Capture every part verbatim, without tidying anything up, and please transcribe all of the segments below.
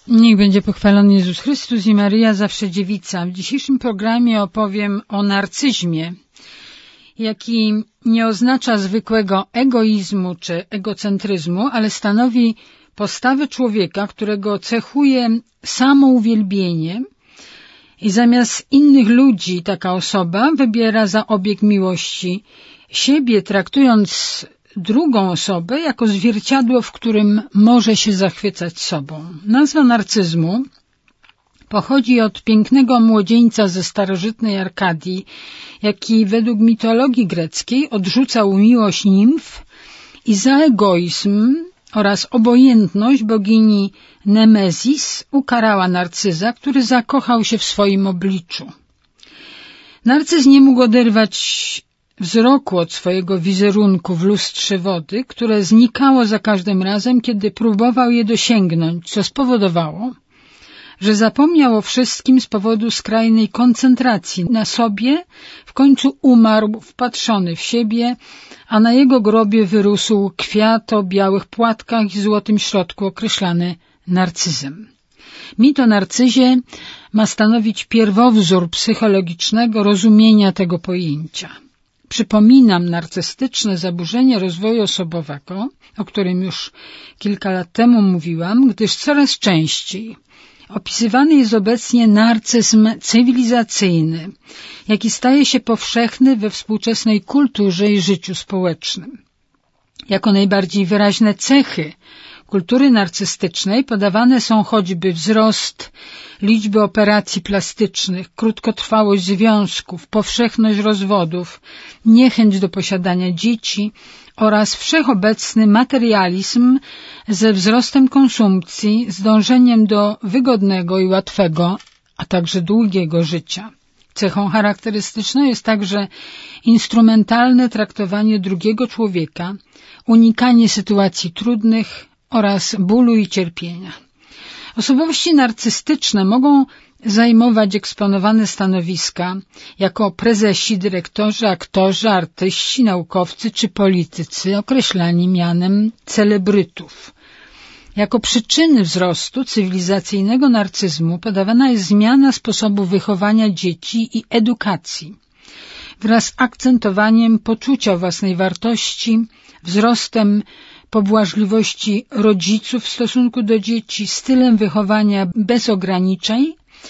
Niech będzie pochwalony Jezus Chrystus i Maryja zawsze dziewica. W dzisiejszym programie opowiem o narcyzmie, jaki nie oznacza zwykłego egoizmu czy egocentryzmu, ale stanowi postawę człowieka, którego cechuje samouwielbienie i zamiast innych ludzi taka osoba wybiera za obiekt miłości siebie, traktując drugą osobę jako zwierciadło, w którym może się zachwycać sobą. Nazwa narcyzmu pochodzi od pięknego młodzieńca ze starożytnej Arkadii, jaki według mitologii greckiej odrzucał miłość nimf i za egoizm oraz obojętność bogini Nemezis ukarała Narcyza, który zakochał się w swoim obliczu. Narcyz nie mógł oderwać wzroku od swojego wizerunku w lustrze wody, które znikało za każdym razem, kiedy próbował je dosięgnąć, co spowodowało, że zapomniał o wszystkim z powodu skrajnej koncentracji na sobie, w końcu umarł wpatrzony w siebie, a na jego grobie wyrósł kwiat o białych płatkach i złotym środku określany narcyzem. Mit o narcyzie ma stanowić pierwowzór psychologicznego rozumienia tego pojęcia. Przypominam narcystyczne zaburzenie rozwoju osobowego, o którym już kilka lat temu mówiłam, gdyż coraz częściej opisywany jest obecnie narcyzm cywilizacyjny, jaki staje się powszechny we współczesnej kulturze i życiu społecznym. Jako najbardziej wyraźne cechy kultury narcystycznej podawane są choćby wzrost liczby operacji plastycznych, krótkotrwałość związków, powszechność rozwodów, niechęć do posiadania dzieci oraz wszechobecny materializm ze wzrostem konsumpcji, z dążeniem do wygodnego i łatwego, a także długiego życia. Cechą charakterystyczną jest także instrumentalne traktowanie drugiego człowieka, unikanie sytuacji trudnych oraz bólu i cierpienia. Osobowości narcystyczne mogą zajmować eksponowane stanowiska jako prezesi, dyrektorzy, aktorzy, artyści, naukowcy czy politycy określani mianem celebrytów. Jako przyczyny wzrostu cywilizacyjnego narcyzmu podawana jest zmiana sposobu wychowania dzieci i edukacji wraz z akcentowaniem poczucia własnej wartości, wzrostem pobłażliwości rodziców w stosunku do dzieci, stylem wychowania bez ograniczeń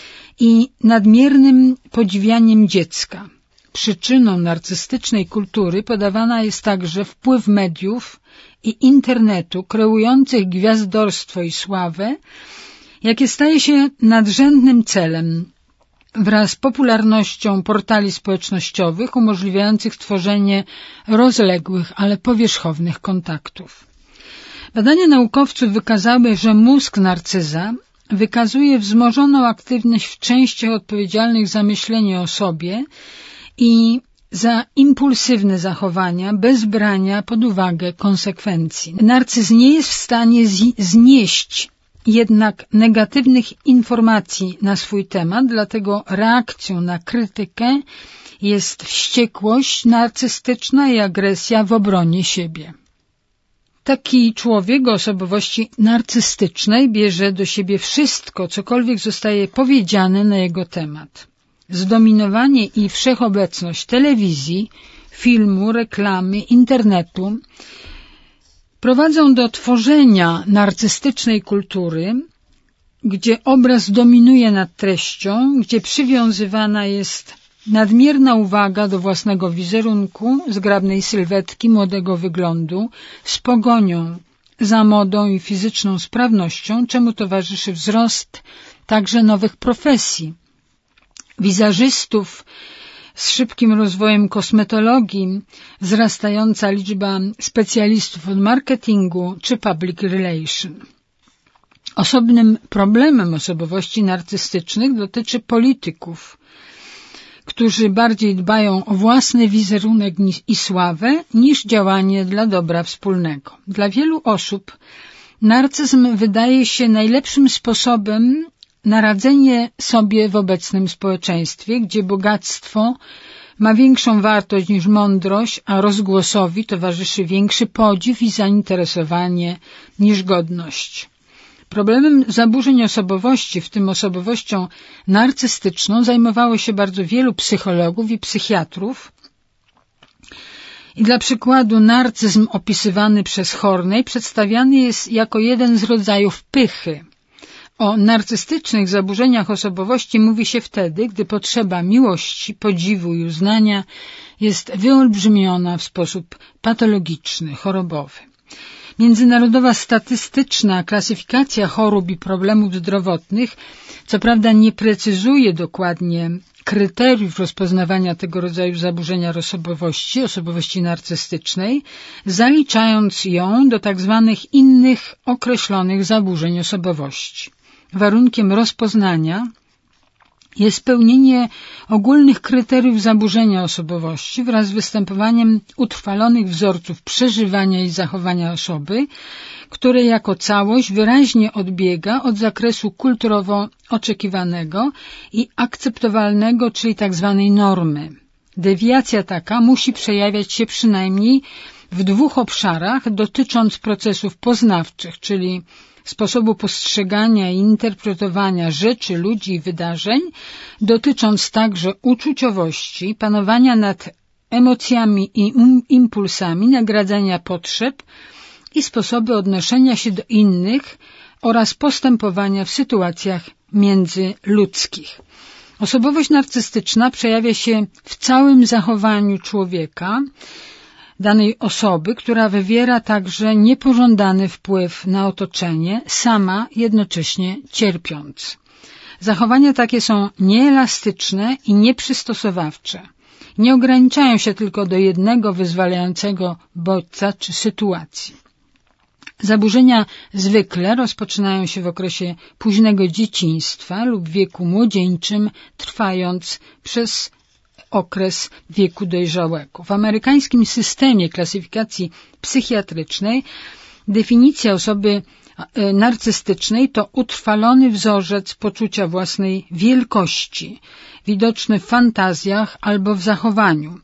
i nadmiernym podziwianiem dziecka. Przyczyną narcystycznej kultury podawana jest także wpływ mediów i internetu kreujących gwiazdorstwo i sławę, jakie staje się nadrzędnym celem wraz z popularnością portali społecznościowych umożliwiających tworzenie rozległych, ale powierzchownych kontaktów. Badania naukowców wykazały, że mózg narcyza wykazuje wzmożoną aktywność w częściach odpowiedzialnych za myślenie o sobie i za impulsywne zachowania bez brania pod uwagę konsekwencji. Narcyz nie jest w stanie znieść jednak negatywnych informacji na swój temat, dlatego reakcją na krytykę jest wściekłość narcystyczna i agresja w obronie siebie. Taki człowiek o osobowości narcystycznej bierze do siebie wszystko, cokolwiek zostaje powiedziane na jego temat. Zdominowanie i wszechobecność telewizji, filmu, reklamy, internetu prowadzą do tworzenia narcystycznej kultury, gdzie obraz dominuje nad treścią, gdzie przywiązywana jest nadmierna uwaga do własnego wizerunku, zgrabnej sylwetki, młodego wyglądu, z pogonią za modą i fizyczną sprawnością, czemu towarzyszy wzrost także nowych profesji, wizerzystów, z szybkim rozwojem kosmetologii, wzrastająca liczba specjalistów od marketingu czy public relation. Osobnym problemem osobowości narcystycznych dotyczy polityków, którzy bardziej dbają o własny wizerunek i sławę niż działanie dla dobra wspólnego. Dla wielu osób narcyzm wydaje się najlepszym sposobem na radzenie sobie w obecnym społeczeństwie, gdzie bogactwo ma większą wartość niż mądrość, a rozgłosowi towarzyszy większy podziw i zainteresowanie niż godność. Problemem zaburzeń osobowości, w tym osobowością narcystyczną, zajmowało się bardzo wielu psychologów i psychiatrów. I dla przykładu narcyzm opisywany przez Horney przedstawiany jest jako jeden z rodzajów pychy. O narcystycznych zaburzeniach osobowości mówi się wtedy, gdy potrzeba miłości, podziwu i uznania jest wyolbrzymiona w sposób patologiczny, chorobowy. Międzynarodowa statystyczna klasyfikacja chorób i problemów zdrowotnych co prawda nie precyzuje dokładnie kryteriów rozpoznawania tego rodzaju zaburzenia osobowości, osobowości narcystycznej, zaliczając ją do tak zwanych innych określonych zaburzeń osobowości. Warunkiem rozpoznania jest spełnienie ogólnych kryteriów zaburzenia osobowości wraz z występowaniem utrwalonych wzorców przeżywania i zachowania osoby, które jako całość wyraźnie odbiega od zakresu kulturowo oczekiwanego i akceptowalnego, czyli tak zwanej normy. Dewiacja taka musi przejawiać się przynajmniej w dwóch obszarach, dotycząc procesów poznawczych, czyli sposobu postrzegania i interpretowania rzeczy, ludzi i wydarzeń, dotycząc także uczuciowości, panowania nad emocjami i impulsami, nagradzania potrzeb i sposoby odnoszenia się do innych oraz postępowania w sytuacjach międzyludzkich. Osobowość narcystyczna przejawia się w całym zachowaniu człowieka, danej osoby, która wywiera także niepożądany wpływ na otoczenie, sama jednocześnie cierpiąc. Zachowania takie są nieelastyczne i nieprzystosowawcze. Nie ograniczają się tylko do jednego wyzwalającego bodźca czy sytuacji. Zaburzenia zwykle rozpoczynają się w okresie późnego dzieciństwa lub wieku młodzieńczym, trwając przez okres wieku dojrzałego. W amerykańskim systemie klasyfikacji psychiatrycznej definicja osoby narcystycznej to utrwalony wzorzec poczucia własnej wielkości, widoczny w fantazjach albo w zachowaniu.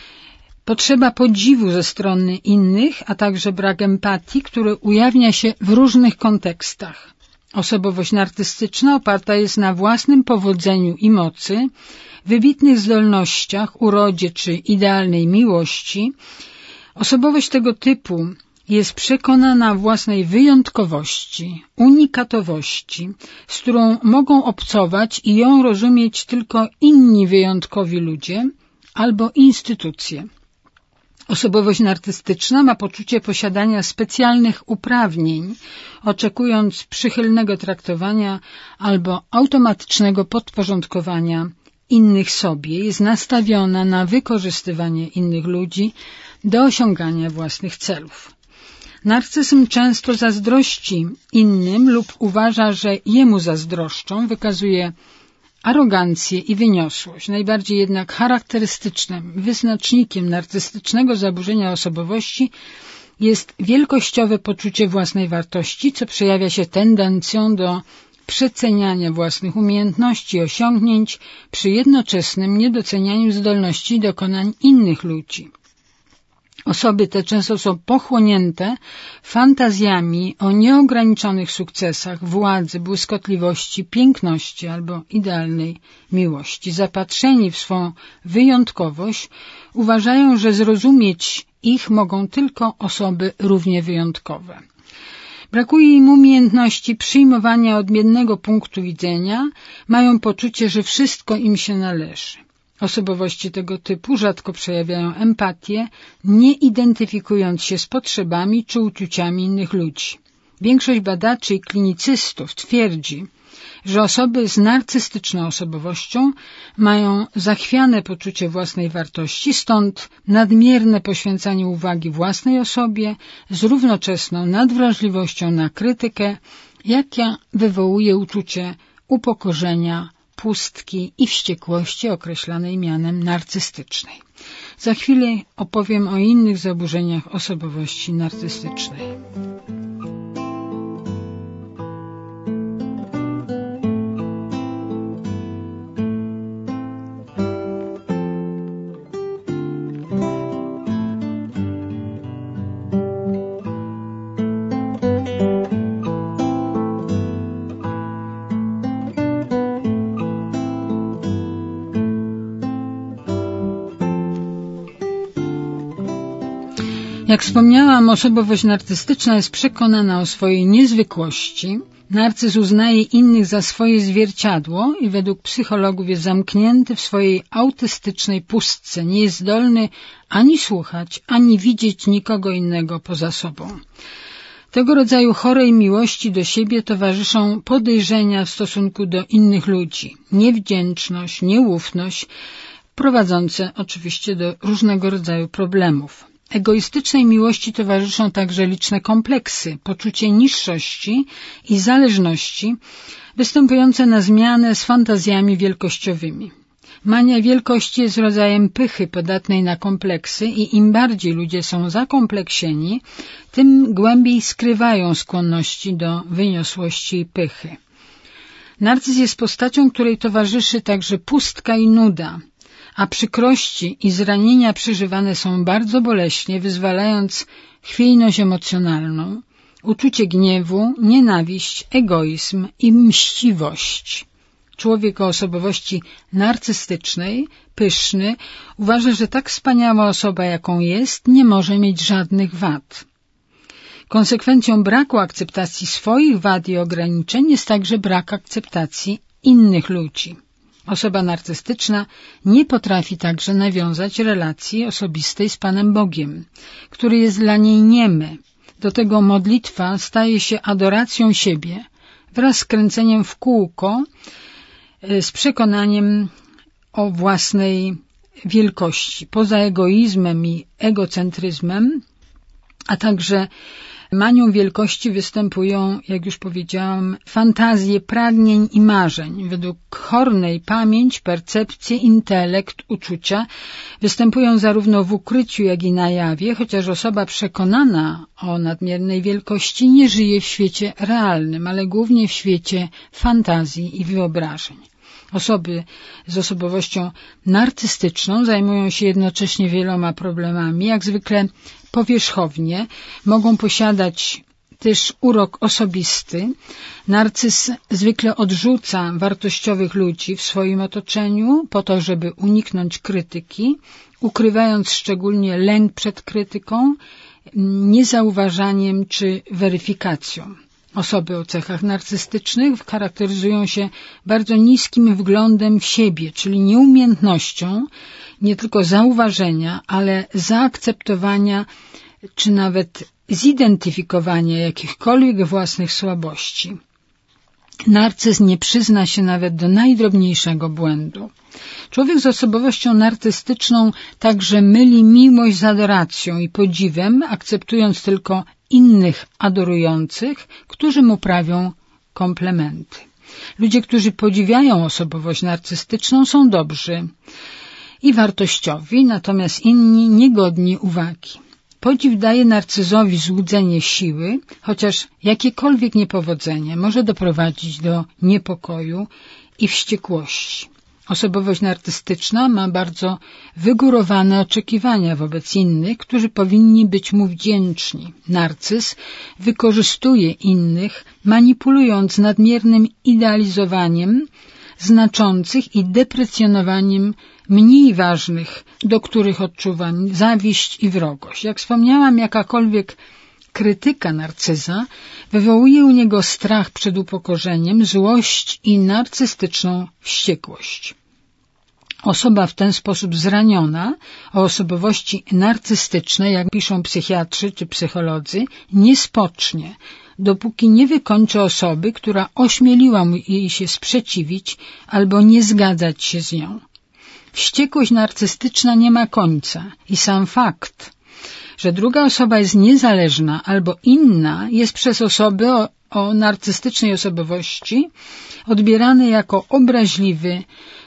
Potrzeba podziwu ze strony innych, a także brak empatii, który ujawnia się w różnych kontekstach. Osobowość narcystyczna oparta jest na własnym powodzeniu i mocy, wybitnych zdolnościach, urodzie czy idealnej miłości. Osobowość tego typu jest przekonana o własnej wyjątkowości, unikatowości, z którą mogą obcować i ją rozumieć tylko inni wyjątkowi ludzie albo instytucje. Osobowość narcystyczna ma poczucie posiadania specjalnych uprawnień, oczekując przychylnego traktowania albo automatycznego podporządkowania innych sobie. Jest nastawiona na wykorzystywanie innych ludzi do osiągania własnych celów. Narcyzm często zazdrości innym lub uważa, że jemu zazdroszczą, wykazuje arogancję i wyniosłość. Najbardziej jednak charakterystycznym wyznacznikiem narcystycznego zaburzenia osobowości jest wielkościowe poczucie własnej wartości, co przejawia się tendencją do przeceniania własnych umiejętności i osiągnięć przy jednoczesnym niedocenianiu zdolności i dokonań innych ludzi. Osoby te często są pochłonięte fantazjami o nieograniczonych sukcesach, władzy, błyskotliwości, piękności albo idealnej miłości. Zapatrzeni w swą wyjątkowość uważają, że zrozumieć ich mogą tylko osoby równie wyjątkowe. Brakuje im umiejętności przyjmowania odmiennego punktu widzenia, mają poczucie, że wszystko im się należy. Osobowości tego typu rzadko przejawiają empatię, nie identyfikując się z potrzebami czy uczuciami innych ludzi. Większość badaczy i klinicystów twierdzi, że osoby z narcystyczną osobowością mają zachwiane poczucie własnej wartości, stąd nadmierne poświęcanie uwagi własnej osobie z równoczesną nadwrażliwością na krytykę, jaka wywołuje uczucie upokorzenia, pustki i wściekłości określanej mianem narcystycznej. Za chwilę opowiem o innych zaburzeniach osobowości narcystycznej. Jak wspomniałam, osobowość narcystyczna jest przekonana o swojej niezwykłości. Narcyz uznaje innych za swoje zwierciadło i według psychologów jest zamknięty w swojej autystycznej pustce. Nie jest zdolny ani słuchać, ani widzieć nikogo innego poza sobą. Tego rodzaju chorej miłości do siebie towarzyszą podejrzenia w stosunku do innych ludzi, niewdzięczność, nieufność, prowadzące oczywiście do różnego rodzaju problemów. Egoistycznej miłości towarzyszą także liczne kompleksy, poczucie niższości i zależności, występujące na zmianę z fantazjami wielkościowymi. Mania wielkości jest rodzajem pychy podatnej na kompleksy i im bardziej ludzie są zakompleksieni, tym głębiej skrywają skłonności do wyniosłości i pychy. Narcyz jest postacią, której towarzyszy także pustka i nuda, a przykrości i zranienia przeżywane są bardzo boleśnie, wyzwalając chwiejność emocjonalną, uczucie gniewu, nienawiść, egoizm i mściwość. Człowiek o osobowości narcystycznej, pyszny, uważa, że tak wspaniała osoba, jaką jest, nie może mieć żadnych wad. Konsekwencją braku akceptacji swoich wad i ograniczeń jest także brak akceptacji innych ludzi. Osoba narcystyczna nie potrafi także nawiązać relacji osobistej z Panem Bogiem, który jest dla niej niemy. Do tego modlitwa staje się adoracją siebie wraz z kręceniem w kółko, z przekonaniem o własnej wielkości. Poza egoizmem i egocentryzmem, a także manią wielkości występują, jak już powiedziałam, fantazje pragnień i marzeń. Według Horney pamięć, percepcje, intelekt, uczucia występują zarówno w ukryciu, jak i na jawie, chociaż osoba przekonana o nadmiernej wielkości nie żyje w świecie realnym, ale głównie w świecie fantazji i wyobrażeń. Osoby z osobowością narcystyczną zajmują się jednocześnie wieloma problemami, jak zwykle powierzchownie, mogą posiadać też urok osobisty. Narcyz zwykle odrzuca wartościowych ludzi w swoim otoczeniu po to, żeby uniknąć krytyki, ukrywając szczególnie lęk przed krytyką, niezauważaniem czy weryfikacją. Osoby o cechach narcystycznych charakteryzują się bardzo niskim wglądem w siebie, czyli nieumiejętnością nie tylko zauważenia, ale zaakceptowania czy nawet zidentyfikowania jakichkolwiek własnych słabości. Narcyz nie przyzna się nawet do najdrobniejszego błędu. Człowiek z osobowością narcystyczną także myli miłość z adoracją i podziwem, akceptując tylko innych adorujących, którzy mu prawią komplementy. Ludzie, którzy podziwiają osobowość narcystyczną, są dobrzy i wartościowi, natomiast inni niegodni uwagi. Podziw daje narcyzowi złudzenie siły, chociaż jakiekolwiek niepowodzenie może doprowadzić do niepokoju i wściekłości. Osobowość narcystyczna ma bardzo wygórowane oczekiwania wobec innych, którzy powinni być mu wdzięczni. Narcyz wykorzystuje innych, manipulując nadmiernym idealizowaniem znaczących i deprecjonowaniem mniej ważnych, do których odczuwa zawiść i wrogość. Jak wspomniałam, jakakolwiek krytyka narcyza wywołuje u niego strach przed upokorzeniem, złość i narcystyczną wściekłość. Osoba w ten sposób zraniona o osobowości narcystycznej, jak piszą psychiatrzy czy psycholodzy, nie spocznie, dopóki nie wykończy osoby, która ośmieliła jej się sprzeciwić albo nie zgadzać się z nią. Wściekłość narcystyczna nie ma końca i sam fakt, że druga osoba jest niezależna albo inna, jest przez osoby o, o narcystycznej osobowości odbierany jako obraźliwy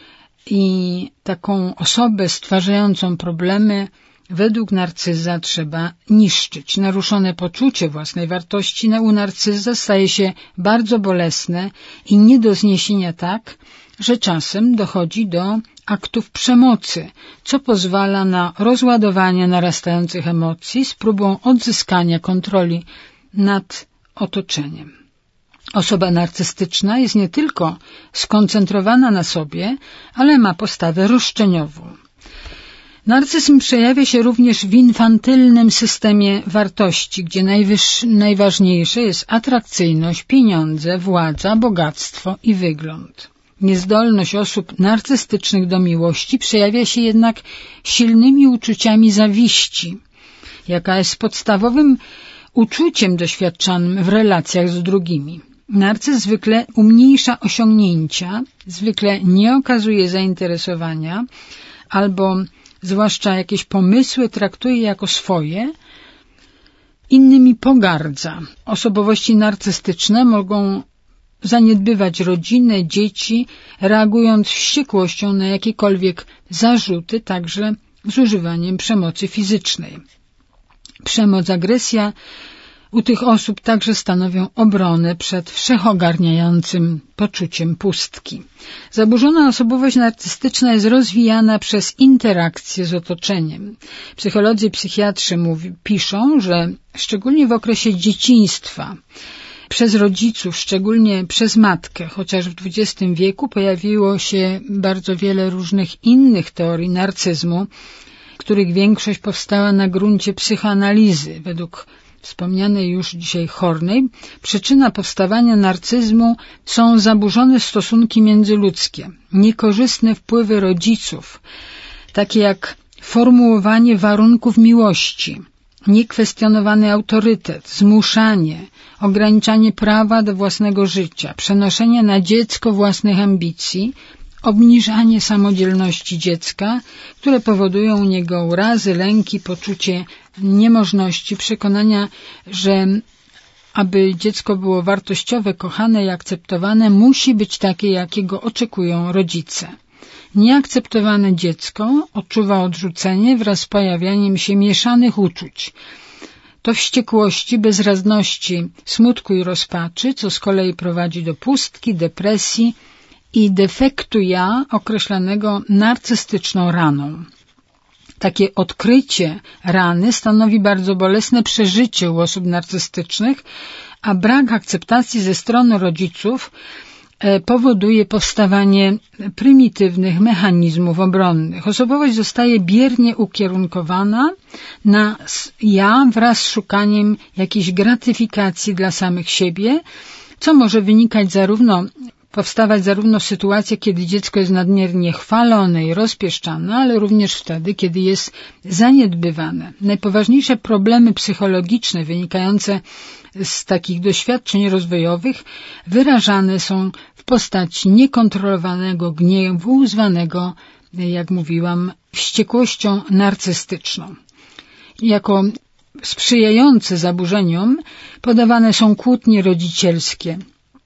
i taką osobę stwarzającą problemy według narcyza trzeba niszczyć. Naruszone poczucie własnej wartości u narcyza staje się bardzo bolesne i nie do zniesienia tak, że czasem dochodzi do aktów przemocy, co pozwala na rozładowanie narastających emocji z próbą odzyskania kontroli nad otoczeniem. Osoba narcystyczna jest nie tylko skoncentrowana na sobie, ale ma postawę roszczeniową. Narcyzm przejawia się również w infantylnym systemie wartości, gdzie najważniejsze jest atrakcyjność, pieniądze, władza, bogactwo i wygląd. Niezdolność osób narcystycznych do miłości przejawia się jednak silnymi uczuciami zawiści, jaka jest podstawowym uczuciem doświadczanym w relacjach z drugimi. Narcyz zwykle umniejsza osiągnięcia, zwykle nie okazuje zainteresowania albo zwłaszcza jakieś pomysły traktuje jako swoje, innymi pogardza. Osobowości narcystyczne mogą zaniedbywać rodzinę, dzieci, reagując wściekłością na jakiekolwiek zarzuty, także z używaniem przemocy fizycznej. Przemoc, agresja u tych osób także stanowią obronę przed wszechogarniającym poczuciem pustki. Zaburzona osobowość narcystyczna jest rozwijana przez interakcję z otoczeniem. Psycholodzy i psychiatrzy mówi, piszą, że szczególnie w okresie dzieciństwa przez rodziców, szczególnie przez matkę, chociaż w dwudziestym wieku pojawiło się bardzo wiele różnych innych teorii narcyzmu, których większość powstała na gruncie psychoanalizy. Według wspomnianej już dzisiaj Hornej, przyczyna powstawania narcyzmu są zaburzone stosunki międzyludzkie, niekorzystne wpływy rodziców, takie jak formułowanie warunków miłości, niekwestionowany autorytet, zmuszanie, ograniczanie prawa do własnego życia, przenoszenie na dziecko własnych ambicji, obniżanie samodzielności dziecka, które powodują u niego urazy, lęki, poczucie niemożności, przekonania, że aby dziecko było wartościowe, kochane i akceptowane, musi być takie, jakiego oczekują rodzice. Nieakceptowane dziecko odczuwa odrzucenie wraz z pojawianiem się mieszanych uczuć. To wściekłości, bezradności, smutku i rozpaczy, co z kolei prowadzi do pustki, depresji i defektu ja określanego narcystyczną raną. Takie odkrycie rany stanowi bardzo bolesne przeżycie u osób narcystycznych, a brak akceptacji ze strony rodziców powoduje powstawanie prymitywnych mechanizmów obronnych. Osobowość zostaje biernie ukierunkowana na ja wraz z szukaniem jakiejś gratyfikacji dla samych siebie, co może wynikać zarówno powstawać zarówno w sytuacjach, kiedy dziecko jest nadmiernie chwalone i rozpieszczane, ale również wtedy, kiedy jest zaniedbywane. Najpoważniejsze problemy psychologiczne wynikające z takich doświadczeń rozwojowych wyrażane są w postaci niekontrolowanego gniewu, zwanego, jak mówiłam, wściekłością narcystyczną. Jako sprzyjające zaburzeniom podawane są kłótnie rodzicielskie,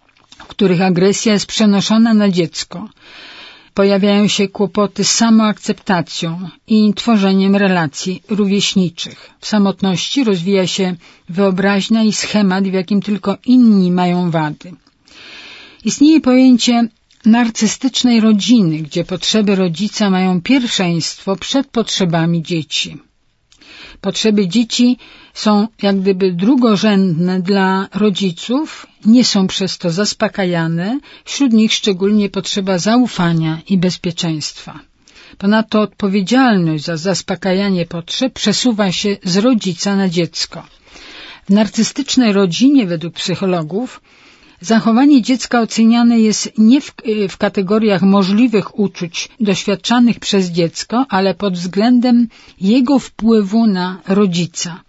w których agresja jest przenoszona na dziecko. Pojawiają się kłopoty z samoakceptacją i tworzeniem relacji rówieśniczych. W samotności rozwija się wyobraźnia i schemat, w jakim tylko inni mają wady. Istnieje pojęcie narcystycznej rodziny, gdzie potrzeby rodzica mają pierwszeństwo przed potrzebami dzieci. Potrzeby dzieci są jak gdyby drugorzędne dla rodziców, nie są przez to zaspokajane, wśród nich szczególnie potrzeba zaufania i bezpieczeństwa. Ponadto odpowiedzialność za zaspokajanie potrzeb przesuwa się z rodzica na dziecko. W narcystycznej rodzinie, według psychologów, zachowanie dziecka oceniane jest nie w, w kategoriach możliwych uczuć doświadczanych przez dziecko, ale pod względem jego wpływu na rodzica.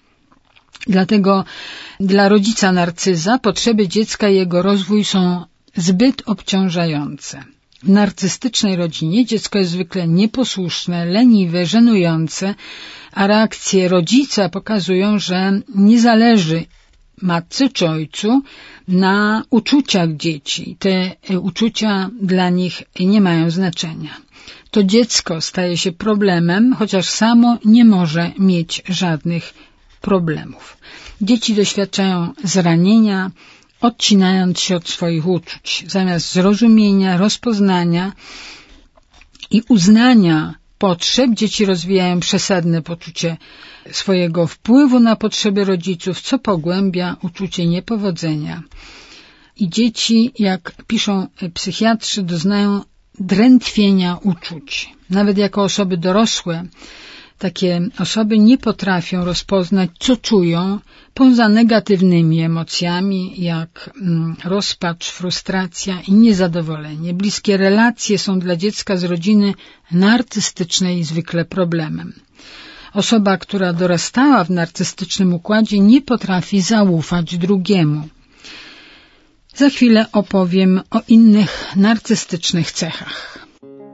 Dlatego dla rodzica narcyza potrzeby dziecka i jego rozwój są zbyt obciążające. W narcystycznej rodzinie dziecko jest zwykle nieposłuszne, leniwe, żenujące, a reakcje rodzica pokazują, że nie zależy matce czy ojcu na uczuciach dzieci. Te uczucia dla nich nie mają znaczenia. To dziecko staje się problemem, chociaż samo nie może mieć żadnych problemów. Dzieci doświadczają zranienia, odcinając się od swoich uczuć. Zamiast zrozumienia, rozpoznania i uznania potrzeb, dzieci rozwijają przesadne poczucie swojego wpływu na potrzeby rodziców, co pogłębia uczucie niepowodzenia. I dzieci, jak piszą psychiatrzy, doznają drętwienia uczuć. Nawet jako osoby dorosłe Takie osoby nie potrafią rozpoznać, co czują, poza negatywnymi emocjami, jak mm, rozpacz, frustracja i niezadowolenie. Bliskie relacje są dla dziecka z rodziny narcystycznej zwykle problemem. Osoba, która dorastała w narcystycznym układzie, nie potrafi zaufać drugiemu. Za chwilę opowiem o innych narcystycznych cechach.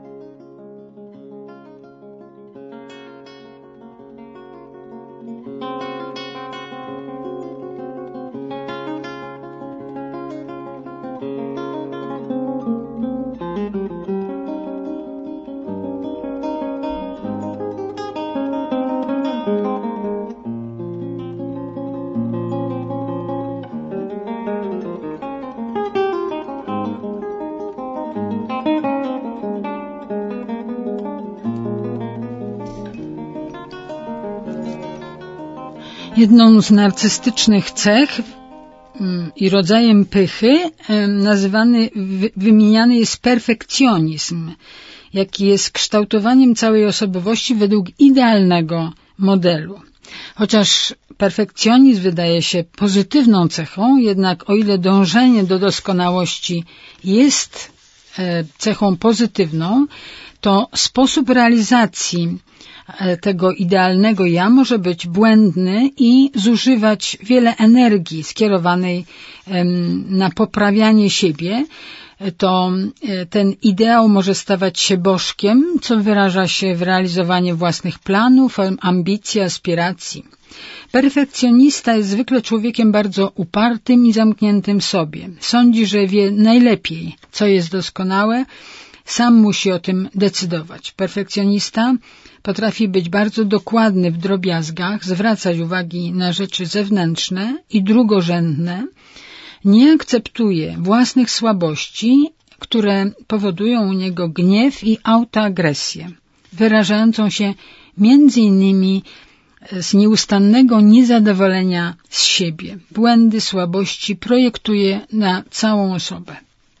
Jedną z narcystycznych cech i rodzajem pychy nazywany, wymieniany jest perfekcjonizm, jaki jest kształtowaniem całej osobowości według idealnego modelu. Chociaż perfekcjonizm wydaje się pozytywną cechą, jednak o ile dążenie do doskonałości jest cechą pozytywną, to sposób realizacji tego idealnego ja może być błędny i zużywać wiele energii skierowanej na poprawianie siebie. To ten ideał może stać się bożkiem, co wyraża się w realizowaniu własnych planów, ambicji, aspiracji. Perfekcjonista jest zwykle człowiekiem bardzo upartym i zamkniętym w sobie. Sądzi, że wie najlepiej, co jest doskonałe, sam musi o tym decydować. Perfekcjonista potrafi być bardzo dokładny w drobiazgach, zwracać uwagi na rzeczy zewnętrzne i drugorzędne, nie akceptuje własnych słabości, które powodują u niego gniew i autoagresję, wyrażającą się między innymi z nieustannego niezadowolenia z siebie. Błędy, słabości projektuje na całą osobę.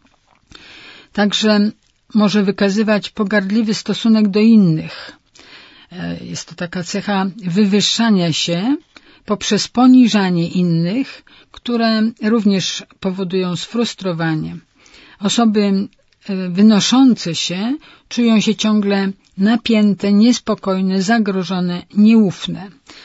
Także może wykazywać pogardliwy stosunek do innych. Jest to taka cecha wywyższania się poprzez poniżanie innych, które również powodują sfrustrowanie. Osoby wynoszące się czują się ciągle napięte, niespokojne, zagrożone, nieufne.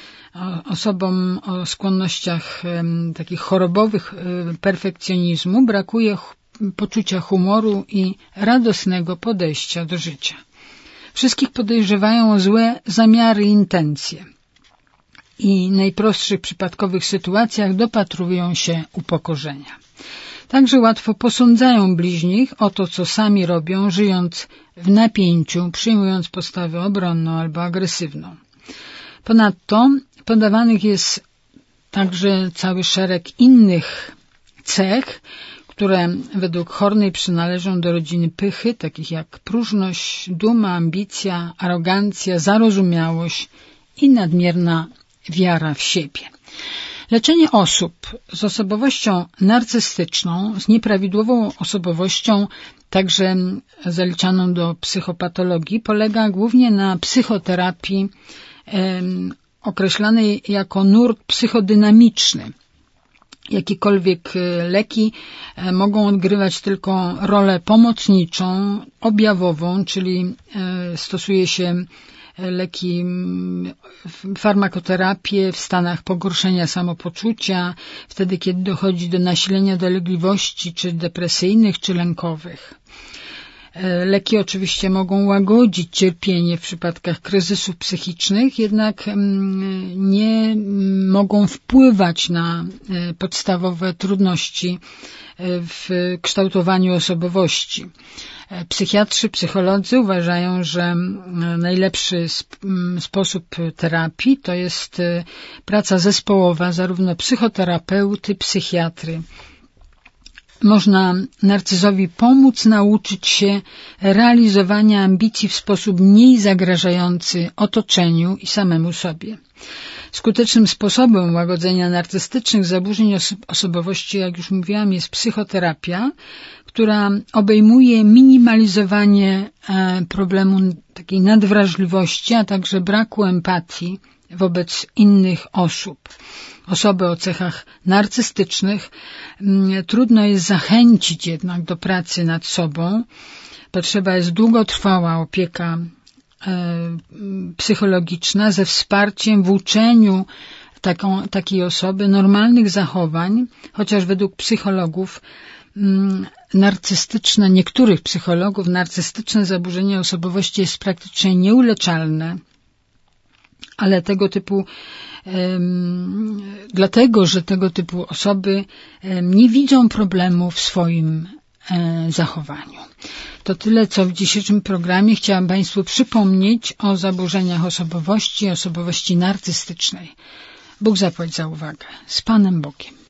Osobom o skłonnościach takich chorobowych perfekcjonizmu brakuje poczucia humoru i radosnego podejścia do życia. Wszystkich podejrzewają o złe zamiary i intencje i w najprostszych przypadkowych sytuacjach dopatrują się upokorzenia. Także łatwo posądzają bliźnich o to, co sami robią, żyjąc w napięciu, przyjmując postawę obronną albo agresywną. Ponadto podawanych jest także cały szereg innych cech, które według Hornej przynależą do rodziny pychy, takich jak próżność, duma, ambicja, arogancja, zarozumiałość i nadmierna wiara w siebie. Leczenie osób z osobowością narcystyczną, z nieprawidłową osobowością, także zaliczaną do psychopatologii, polega głównie na psychoterapii em, określanej jako nurt psychodynamiczny. Jakiekolwiek leki mogą odgrywać tylko rolę pomocniczą, objawową, czyli stosuje się leki, farmakoterapię w stanach pogorszenia samopoczucia, wtedy kiedy dochodzi do nasilenia dolegliwości czy depresyjnych, czy lękowych. Leki oczywiście mogą łagodzić cierpienie w przypadkach kryzysów psychicznych, jednak nie mogą wpływać na podstawowe trudności w kształtowaniu osobowości. Psychiatrzy, psycholodzy uważają, że najlepszy sposób terapii to jest praca zespołowa, zarówno psychoterapeuty, psychiatry. Można narcyzowi pomóc nauczyć się realizowania ambicji w sposób mniej zagrażający otoczeniu i samemu sobie. Skutecznym sposobem łagodzenia narcystycznych zaburzeń oso- osobowości, jak już mówiłam, jest psychoterapia, która obejmuje minimalizowanie problemu takiej nadwrażliwości, a także braku empatii wobec innych osób. Osoby o cechach narcystycznych trudno jest zachęcić jednak do pracy nad sobą. Potrzeba jest długotrwała opieka psychologiczna ze wsparciem w uczeniu taką, takiej osoby normalnych zachowań, chociaż według psychologów narcystyczne, niektórych psychologów, narcystyczne zaburzenie osobowości jest praktycznie nieuleczalne, ale tego typu um, dlatego, że tego typu osoby um, nie widzą problemu w swoim um, zachowaniu. To tyle, co w dzisiejszym programie. Chciałam Państwu przypomnieć o zaburzeniach osobowości, osobowości narcystycznej. Bóg zapłać za uwagę. Z Panem Bogiem.